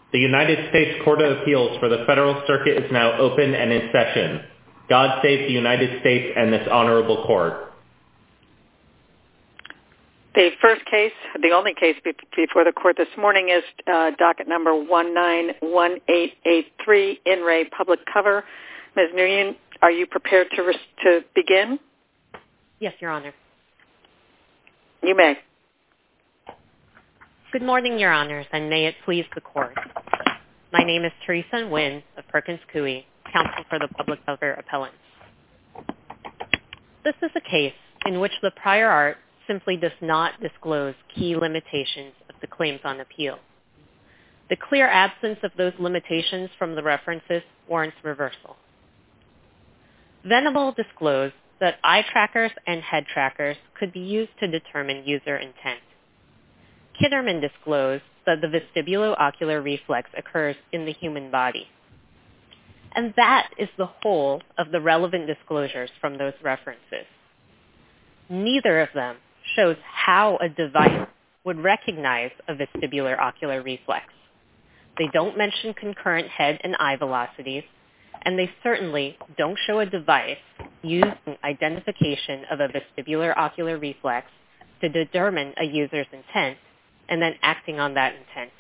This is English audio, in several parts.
The United States Court of Appeals for the Federal Circuit is now open and in session. God save the United States and this honorable court. The first case, the only case before the court this morning is docket number 191883, In Re Public Cover. Ms. Nguyen, are you prepared to begin? Yes, Your Honor. You may. Good morning, Your Honors, and may it please the Court. My name is Teresa Nguyen of Perkins Coie, counsel for the Public Cover Appellants. This is a case in which the prior art simply does not disclose key limitations of the claims on appeal. The clear absence of those limitations from the references warrants reversal. Venable disclosed that eye trackers and head trackers could be used to determine user intent. Kitterman disclosed that the vestibulo-ocular reflex occurs in the human body. And that is the whole of the relevant disclosures from those references. Neither of them shows how a device would recognize a vestibular-ocular reflex. They don't mention concurrent head and eye velocities, and they certainly don't show a device using identification of a vestibular-ocular reflex to determine a user's intent and then acting on that intent.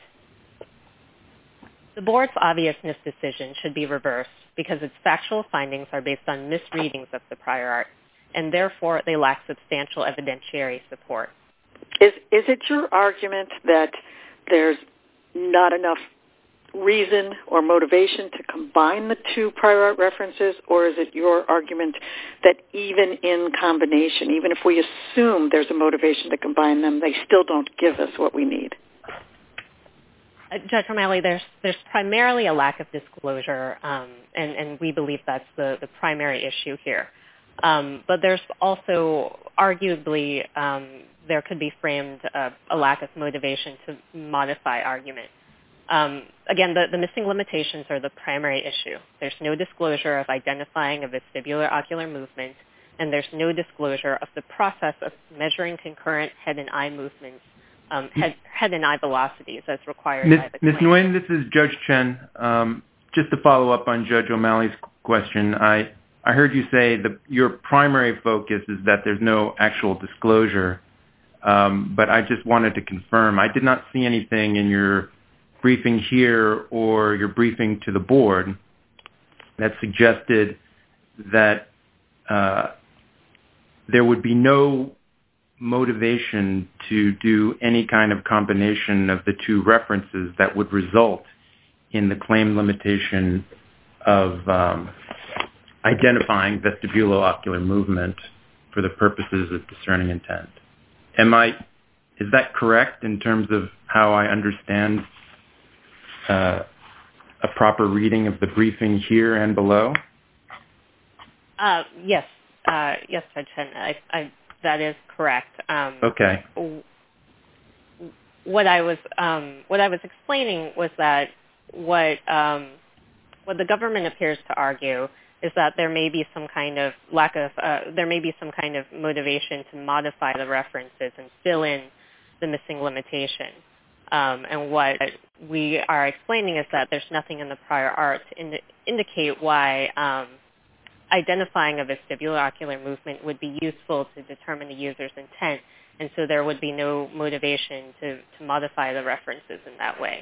The board's obviousness decision should be reversed because its factual findings are based on misreadings of the prior art, and therefore they lack substantial evidentiary support. Is it your argument that there's not enough reason or motivation to combine the two prior art references, or is it your argument that even in combination, even if we assume there's a motivation to combine them, they still don't give us what we need? Judge O'Malley, there's primarily a lack of disclosure, and we believe that's the primary issue here. But there's also arguably there could be framed a lack of motivation to modify argument. Again, the missing limitations are the primary issue. There's no disclosure of identifying a vestibular-ocular movement, and there's no disclosure of the process of measuring concurrent head and eye movements, head and eye velocities as required by the claim. Ms. Nguyen, this is Judge Chen. Just to follow up on Judge O'Malley's question, I heard you say that your primary focus is that there's no actual disclosure, but I just wanted to confirm. I did not see anything in your briefing here or your briefing to the board that suggested that there would be no motivation to do any kind of combination of the two references that would result in the claim limitation of identifying vestibulo-ocular movement for the purposes of discerning intent. Is that correct in terms of how I understand a proper reading of the briefing here and below? Yes, Judge Chen, that is correct. Okay. What I was explaining was that what the government appears to argue is that there may be some kind of motivation to modify the references and fill in the missing limitation. And what we are explaining is that there's nothing in the prior art to indicate why identifying a vestibular-ocular movement would be useful to determine the user's intent, and so there would be no motivation to modify the references in that way.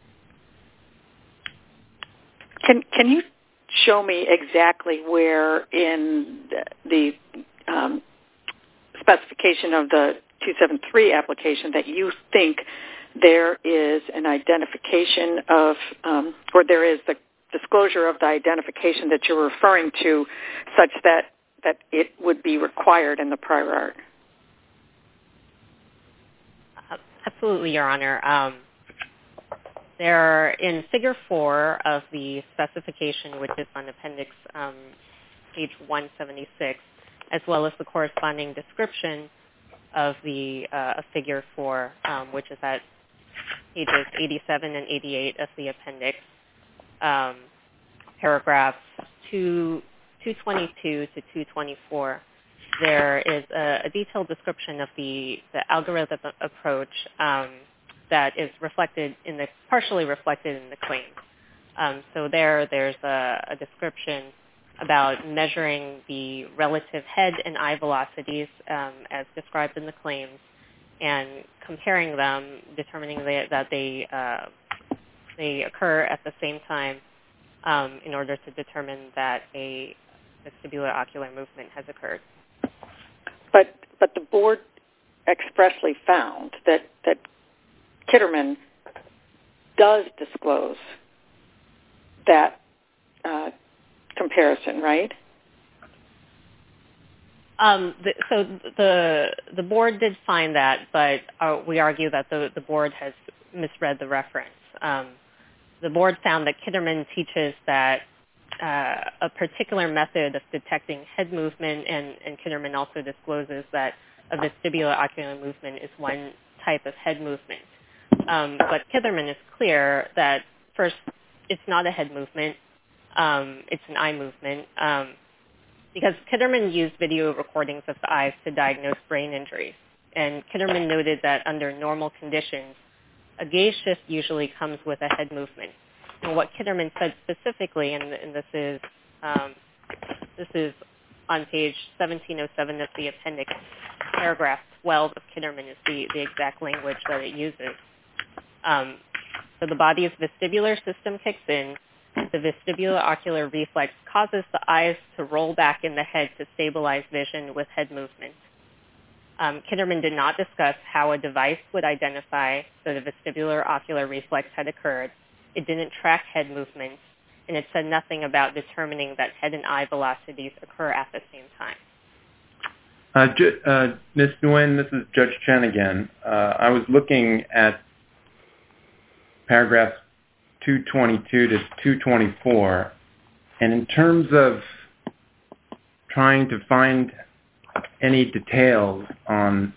Can you show me exactly where in the specification of the 273 application that you think there is an identification of, or there is the disclosure of the identification that you're referring to, such that it would be required in the prior art? Absolutely, Your Honor. There, in Figure 4 of the specification, which is on Appendix page 176, as well as the corresponding description of the Figure 4, which is at pages 87 and 88 of the appendix, paragraphs 222 to 224, there is a detailed description of the algorithm approach that is partially reflected in the claims. So there's a description about measuring the relative head and eye velocities as described in the claims, and comparing them, determining that they occur at the same time in order to determine that a vestibular ocular movement has occurred. But the board expressly found that Kitterman does disclose that comparison, right? So the board did find that, but we argue that the board has misread the reference. The board found that Kitterman teaches that a particular method of detecting head movement, and Kitterman also discloses that a vestibular ocular movement is one type of head movement. But Kitterman is clear that, first, it's not a head movement. It's an eye movement. Because Kitterman used video recordings of the eyes to diagnose brain injuries. And Kitterman noted that under normal conditions, a gaze shift usually comes with a head movement. And what Kitterman said specifically, and this is on page 1707 of the appendix, paragraph 12 of Kitterman is the exact language that it uses. So the body's vestibular system kicks in. The vestibular ocular reflex causes the eyes to roll back in the head to stabilize vision with head movement. Kitterman did not discuss how a device would identify that a vestibular ocular reflex had occurred. It didn't track head movements, and it said nothing about determining that head and eye velocities occur at the same time. Ms. Nguyen, this is Judge Chen again. I was looking at paragraphs 222 to 224, and in terms of trying to find any details on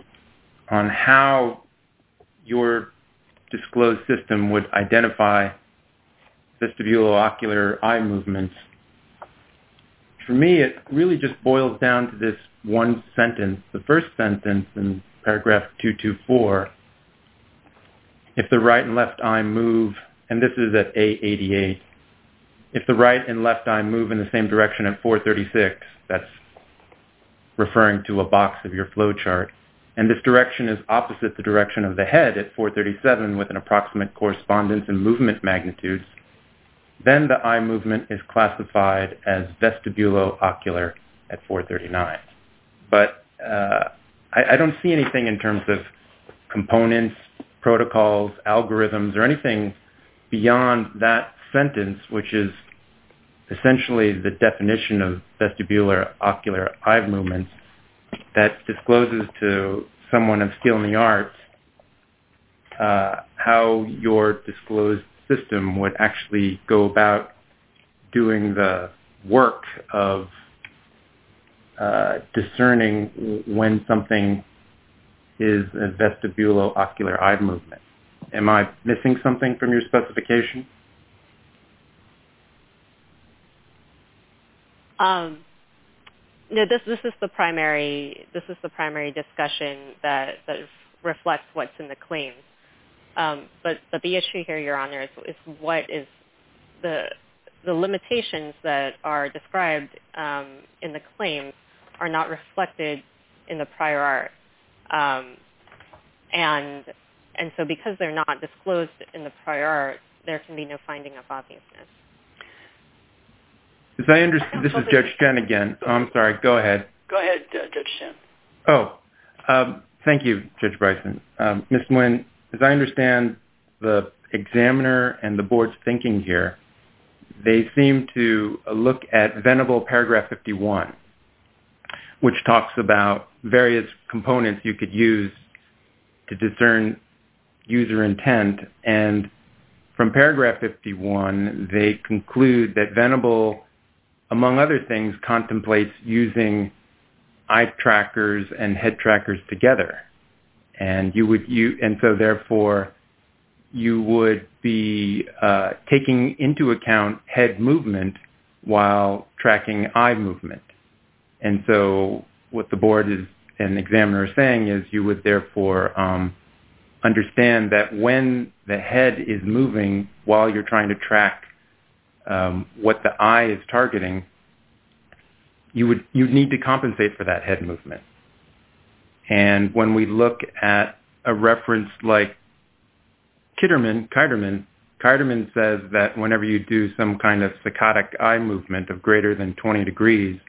how your disclosed system would identify vestibulo-ocular eye movements, for me it really just boils down to this one sentence. The first sentence in paragraph 224, if the right and left eye move, and this is at A88, if the right and left eye move in the same direction at 436, that's referring to a box of your flow chart, and this direction is opposite the direction of the head at 437 with an approximate correspondence in movement magnitudes, then the eye movement is classified as vestibulo-ocular at 439. But I don't see anything in terms of components, protocols, algorithms, or anything beyond that sentence, which is essentially the definition of vestibular ocular eye movements, that discloses to someone of skill in the arts how your disclosed system would actually go about doing the work of discerning when something is a vestibulo-ocular eye movement. Am I missing something from your specification? No, this is the primary discussion that reflects what's in the claims. But the issue here, Your Honor, is what is the limitations that are described in the claims are not reflected in the prior art, and so because they're not disclosed in the prior art, there can be no finding of obviousness. As I understand, this is Judge Chen again. Oh, I'm sorry. Go ahead. Go ahead, Judge Chen. Thank you, Judge Bryson. Ms. Nguyen, as I understand the examiner and the board's thinking here, they seem to look at Venable paragraph 51, which talks about various components you could use to discern user intent. And from paragraph 51, they conclude that Venable, among other things, contemplates using eye trackers and head trackers together. And so therefore you would be taking into account head movement while tracking eye movement. And so what the board and examiner are saying is you would therefore understand that when the head is moving while you're trying to track what the eye is targeting, you'd need to compensate for that head movement. And when we look at a reference like Kiderman says that whenever you do some kind of saccadic eye movement of greater than 20 degrees,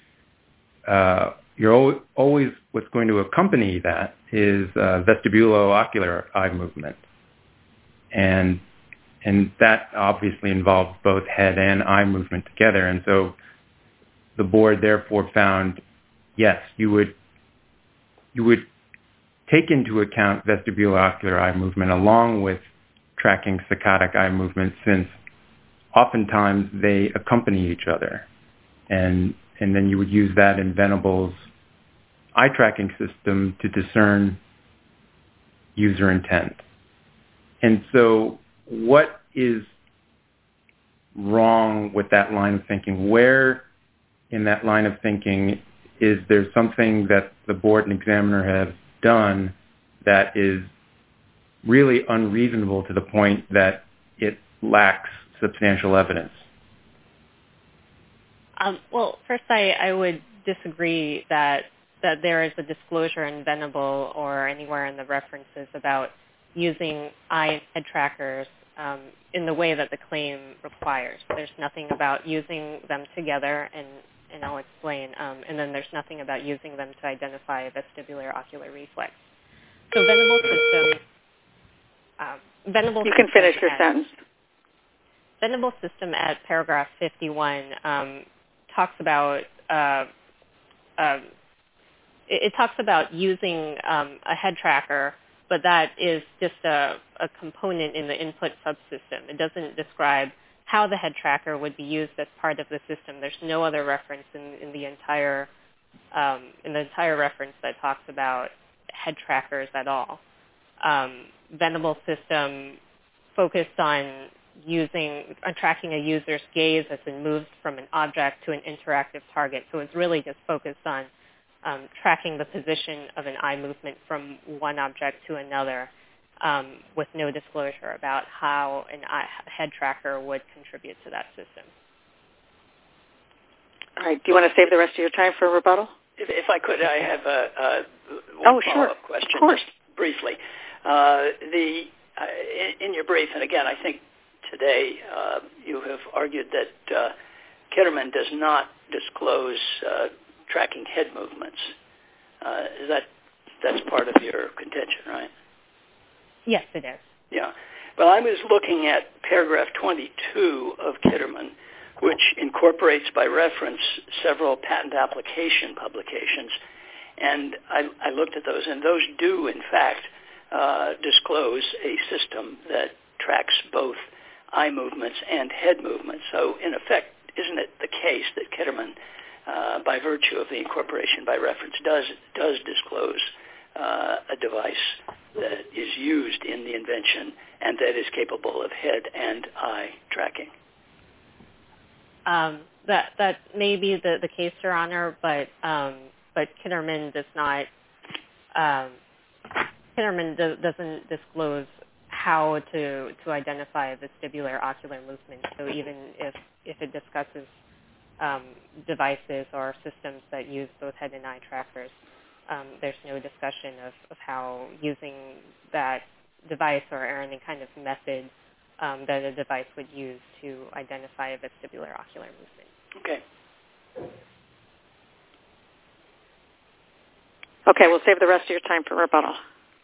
you're always what's going to accompany that is vestibulo-ocular eye movement. And that obviously involves both head and eye movement together. And so the board therefore found, yes, you would take into account vestibulo-ocular eye movement along with tracking saccadic eye movement, since oftentimes they accompany each other. And then you would use that in Venable's eye tracking system to discern user intent. And so what is wrong with that line of thinking? Where in that line of thinking is there something that the board and examiner have done that is really unreasonable to the point that it lacks substantial evidence? Well, first I would disagree that there is a disclosure in Venable or anywhere in the references about using eye and head trackers in the way that the claim requires. There's nothing about using them together, and I'll explain. And then there's nothing about using them to identify a vestibular ocular reflex. So Venable system... you can finish your sentence. Venable system at paragraph 51 talks about it talks about using a head tracker, but that is just a component in the input subsystem. It doesn't describe how the head tracker would be used as part of the system. There's no other reference in the entire reference that talks about head trackers at all. Venable system focused on tracking a user's gaze as it moves from an object to an interactive target. So it's really just focused on tracking the position of an eye movement from one object to another, with no disclosure about how a head tracker would contribute to that system. All right. Do you want to save the rest of your time for a rebuttal? If I could, I have one follow-up question. Of course. Just briefly. In your brief, and again, I think today you have argued that Kiderman does not disclose tracking head movements. That's part of your contention, right? Yes, it is. Yeah. Well, I was looking at paragraph 22 of Kiderman, which incorporates by reference several patent application publications, and I looked at those, and those do, in fact, disclose a system that tracks both eye movements and head movements. So, in effect, isn't it the case that Kiderman, by virtue of the incorporation by reference, does disclose a device that is used in the invention and that is capable of head and eye tracking? That may be the case, Your Honor, but Kiderman does not. Kiderman doesn't disclose how to identify vestibular ocular movement. So even if it discusses devices or systems that use both head and eye trackers, there's no discussion of how using that device or any kind of method that a device would use to identify a vestibular ocular movement. Okay. Okay, we'll save the rest of your time for rebuttal.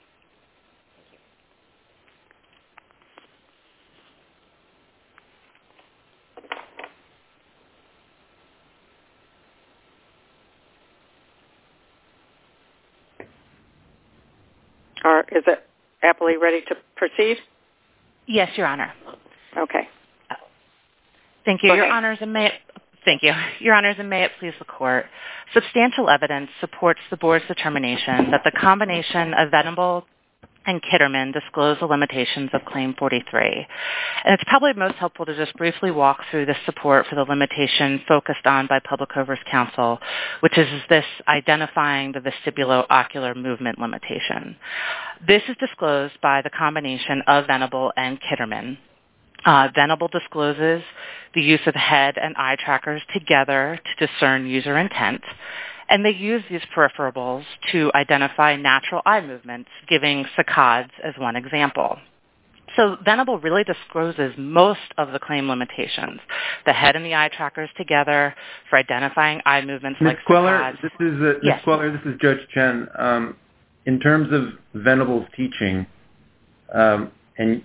Or is it happily ready to proceed? Yes, Your Honor. Okay. Thank you, Your Honors, and may it please the Court. Substantial evidence supports the Board's determination that the combination of Venable and Kitterman disclose the limitations of Claim 43. And it's probably most helpful to just briefly walk through the support for the limitation focused on by Public-Overs Council, which is this identifying the vestibulo-ocular movement limitation. This is disclosed by the combination of Venable and Kitterman. Venable discloses the use of head and eye trackers together to discern user intent, and they use these peripherals to identify natural eye movements, giving saccades as one example. So Venable really discloses most of the claim limitations, the head and the eye trackers together for identifying eye movements like saccades. Ms. Queller, this is Judge Chen. In terms of Venable's teaching, and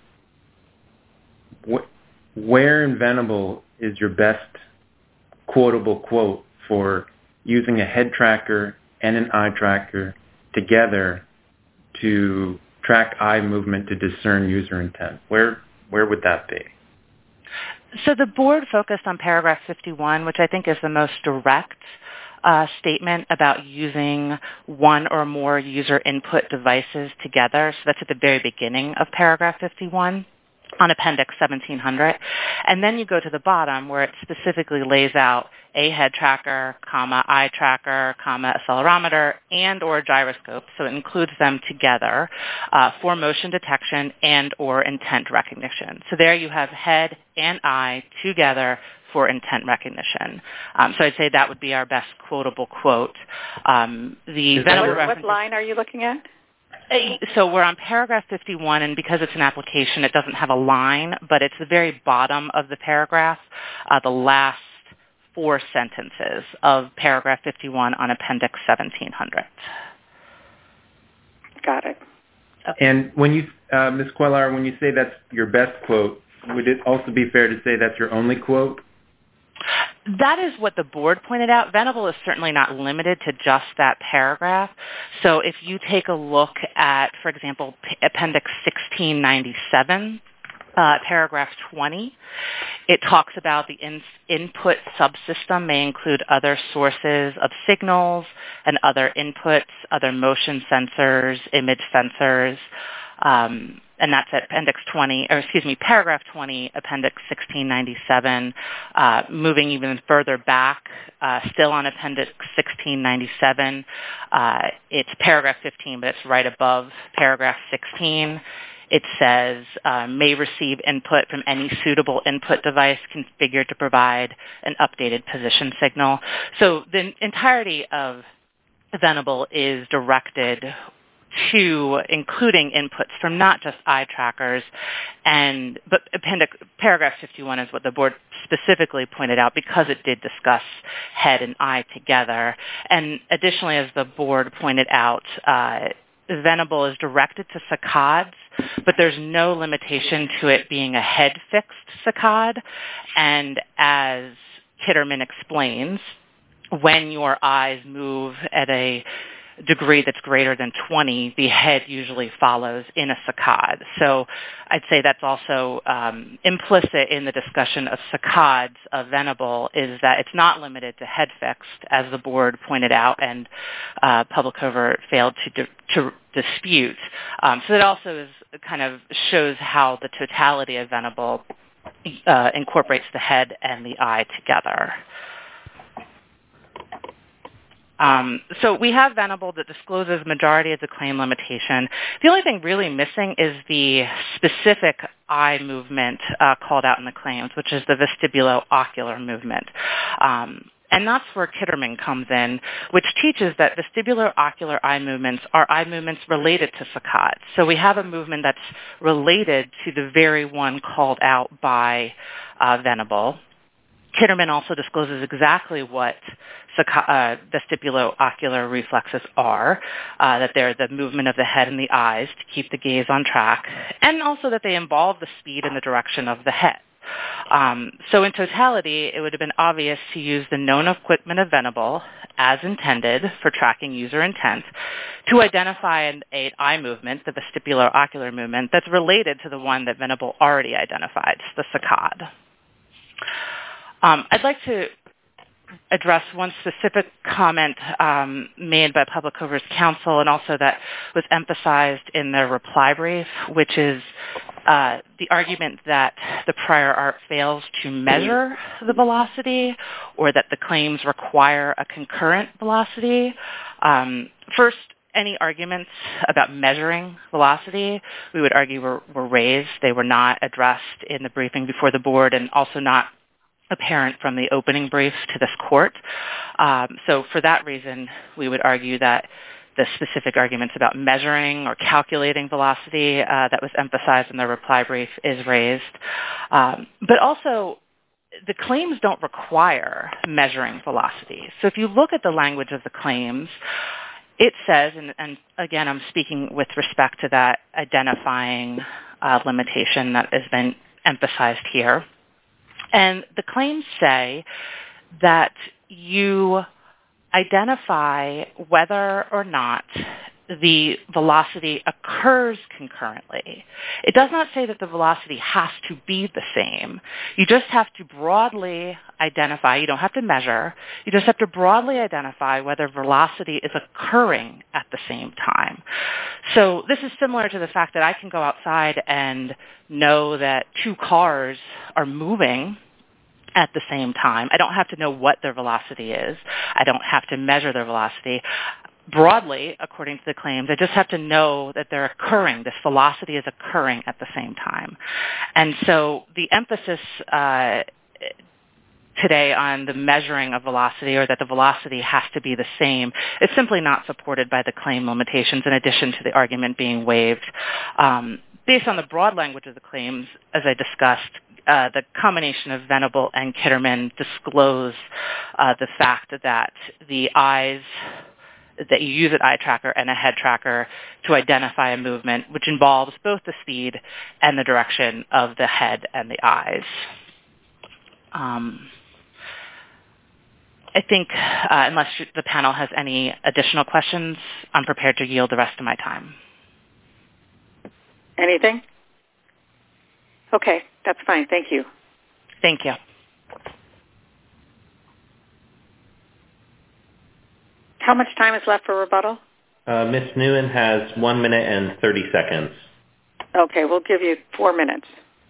where in Venable is your best quotable quote for using a head tracker and an eye tracker together to track eye movement to discern user intent? Where would that be? So the board focused on paragraph 51, which I think is the most direct statement about using one or more user input devices together. So that's at the very beginning of paragraph 51. On Appendix 1700. And then you go to the bottom where it specifically lays out a head tracker, eye tracker, accelerometer, and or gyroscope. So it includes them together for motion detection and or intent recognition. So there you have head and eye together for intent recognition. So I'd say that would be our best quotable quote. What line are you looking at? So we're on paragraph 51, and because it's an application, it doesn't have a line, but it's the very bottom of the paragraph, the last four sentences of paragraph 51 on Appendix 1700. Got it. Okay. And when you, Ms. Quellar, when you say that's your best quote, would it also be fair to say that's your only quote? That is what the board pointed out. Venable is certainly not limited to just that paragraph. So if you take a look at, for example, Appendix 1697, paragraph 20, it talks about the input subsystem may include other sources of signals and other inputs, other motion sensors, image sensors, and that's at paragraph 20, Appendix 1697. Moving even further back, still on Appendix 1697, it's paragraph 15, but it's right above paragraph 16. It says, may receive input from any suitable input device configured to provide an updated position signal. So the entirety of Venable is directed to including inputs from not just eye trackers, but paragraph 51 is what the board specifically pointed out because it did discuss head and eye together. And additionally, as the board pointed out, Venable is directed to saccades, but there's no limitation to it being a head-fixed saccade. And as Kitterman explains, when your eyes move at a degree that's greater than 20, the head usually follows in a saccade. So I'd say that's also implicit in the discussion of saccades of Venable is that it's not limited to head fixed, as the board pointed out, and Public-Overs failed to dispute. So it also kind of shows how the totality of Venable incorporates the head and the eye together. So we have Venable that discloses majority of the claim limitation. The only thing really missing is the specific eye movement called out in the claims, which is the vestibulo-ocular movement. And that's where Kitterman comes in, which teaches that vestibulo-ocular eye movements are eye movements related to saccades. So we have a movement that's related to the very one called out by Venable. Kitterman also discloses exactly what vestibulo-ocular reflexes are, that they're the movement of the head and the eyes to keep the gaze on track, and also that they involve the speed and the direction of the head. So in totality, it would have been obvious to use the known equipment of Venable as intended for tracking user intent to identify an eye movement, the vestibulo-ocular movement, that's related to the one that Venable already identified, the saccade. I'd like to address one specific comment made by Public Cover's counsel and also that was emphasized in their reply brief, which is the argument that the prior art fails to measure the velocity or that the claims require a concurrent velocity. First, any arguments about measuring velocity, we would argue were raised. They were not addressed in the briefing before the board and also not apparent from the opening briefs to this court. So for that reason, we would argue that the specific arguments about measuring or calculating velocity that was emphasized in the reply brief is raised. But also, the claims don't require measuring velocity. So if you look at the language of the claims, it says, and again, I'm speaking with respect to that identifying limitation that has been emphasized here. And the claims say that you identify whether or not the velocity occurs concurrently. It does not say that the velocity has to be the same. You just have to broadly identify. You don't have to measure. You just have to broadly identify whether velocity is occurring at the same time. So this is similar to the fact that I can go outside and know that two cars are moving at the same time. I don't have to know what their velocity is. I don't have to measure their velocity. Broadly, according to the claims, I just have to know that they're occurring. This velocity is occurring at the same time. And so the emphasis today on the measuring of velocity or that the velocity has to be the same is simply not supported by the claim limitations in addition to the argument being waived. Based on the broad language of the claims, as I discussed, the combination of Venable and Kitterman disclose the fact that the eyes, that you use an eye tracker and a head tracker to identify a movement, which involves both the speed and the direction of the head and the eyes. I think unless the panel has any additional questions, I'm prepared to yield the rest of my time. Anything? Okay, that's fine. Thank you. Thank you. How much time is left for rebuttal? Ms. Nguyen has 1 minute and 30 seconds. Okay, we'll give you 4 minutes.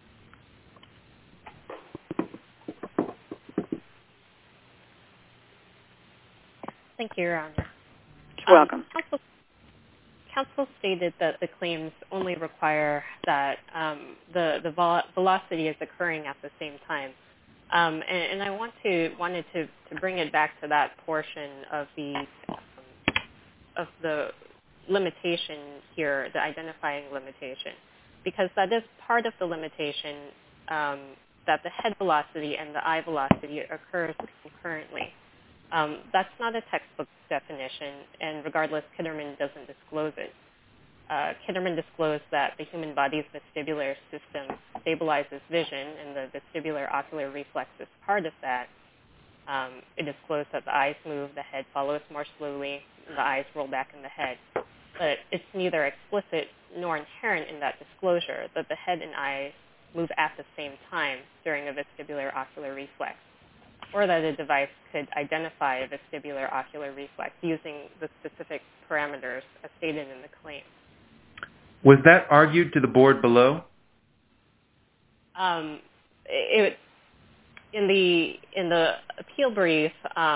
Thank you, Your Honor. You're welcome. Counsel stated that the claims only require that the velocity is occurring at the same time. And I wanted to bring it back to that portion of the limitation here, the identifying limitation, because that is part of the limitation that the head velocity and the eye velocity occurs concurrently. That's not a textbook definition, and regardless, Kitterman doesn't disclose it. Kitterman disclosed that the human body's vestibular system stabilizes vision, and the vestibular ocular reflex is part of that. It disclosed that the eyes move, the head follows more slowly, the eyes roll back in the head. But it's neither explicit nor inherent in that disclosure that the head and eyes move at the same time during a vestibular ocular reflex, or that a device could identify a vestibular ocular reflex using the specific parameters as stated in the claim. Was that argued to the board below? In the appeal brief,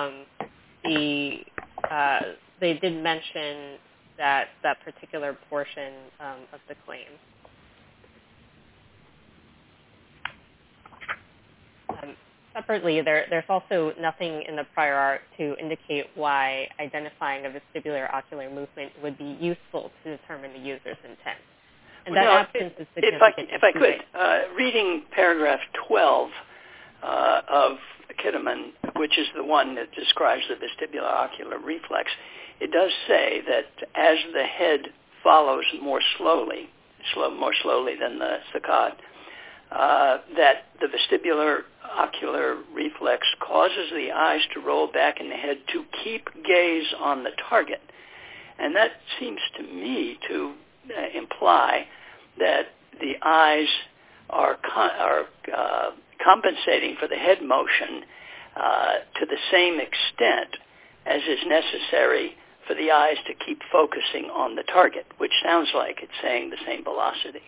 they did mention that particular portion of the claim. Separately, there's also nothing in the prior art to indicate why identifying a vestibular ocular movement would be useful to determine the user's intent. And that absence is significant. If I could, reading paragraph 12 of Kitterman, which is the one that describes the vestibular ocular reflex, it does say that as the head follows more slowly than the saccade, that the vestibular ocular reflex causes the eyes to roll back in the head to keep gaze on the target. And that seems to me to imply that the eyes are compensating for the head motion to the same extent as is necessary for the eyes to keep focusing on the target, which sounds like it's saying the same velocity.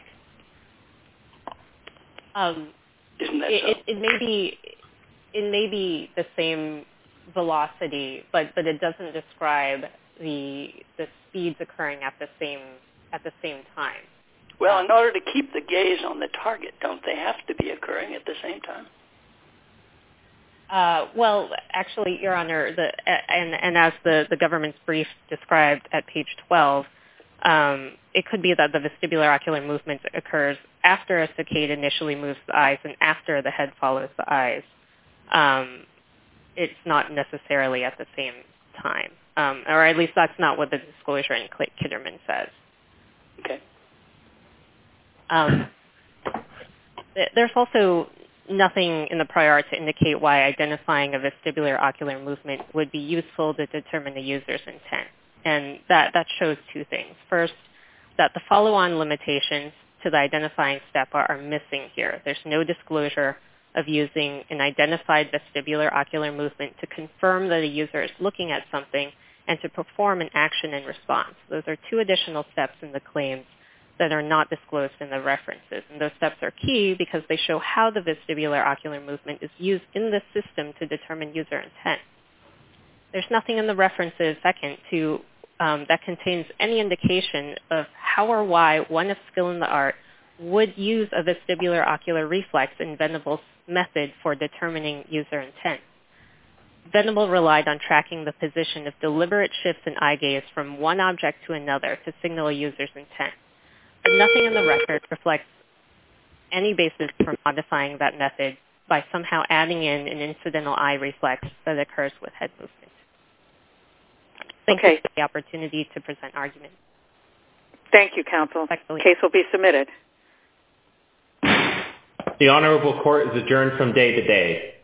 Isn't that so? It may be the same velocity, but it doesn't describe the speeds occurring at the same time. Well, in order to keep the gaze on the target, don't they have to be occurring at the same time? Well, actually, Your Honor, and as the government's brief described at page 12, it could be that the vestibular ocular movement occurs after a saccade initially moves the eyes and after the head follows the eyes. It's not necessarily at the same time, or at least that's not what the disclosure in Kitterman says. Okay. There's also nothing in the prior art to indicate why identifying a vestibular ocular movement would be useful to determine the user's intent. And that shows two things. First, that the follow-on limitations to the identifying step are missing here. There's no disclosure of using an identified vestibular ocular movement to confirm that a user is looking at something and to perform an action in response. Those are two additional steps in the claims that are not disclosed in the references. And those steps are key because they show how the vestibular ocular movement is used in the system to determine user intent. There's nothing in the references, second, that contains any indication of how or why one of skill in the art would use a vestibular ocular reflex in Venable's method for determining user intent. Venable relied on tracking the position of deliberate shifts in eye gaze from one object to another to signal a user's intent. But nothing in the record reflects any basis for modifying that method by somehow adding in an incidental eye reflex that occurs with head movement. Thank you for the opportunity to present argument. Thank you, counsel. Case will be submitted. The Honorable Court is adjourned from day to day.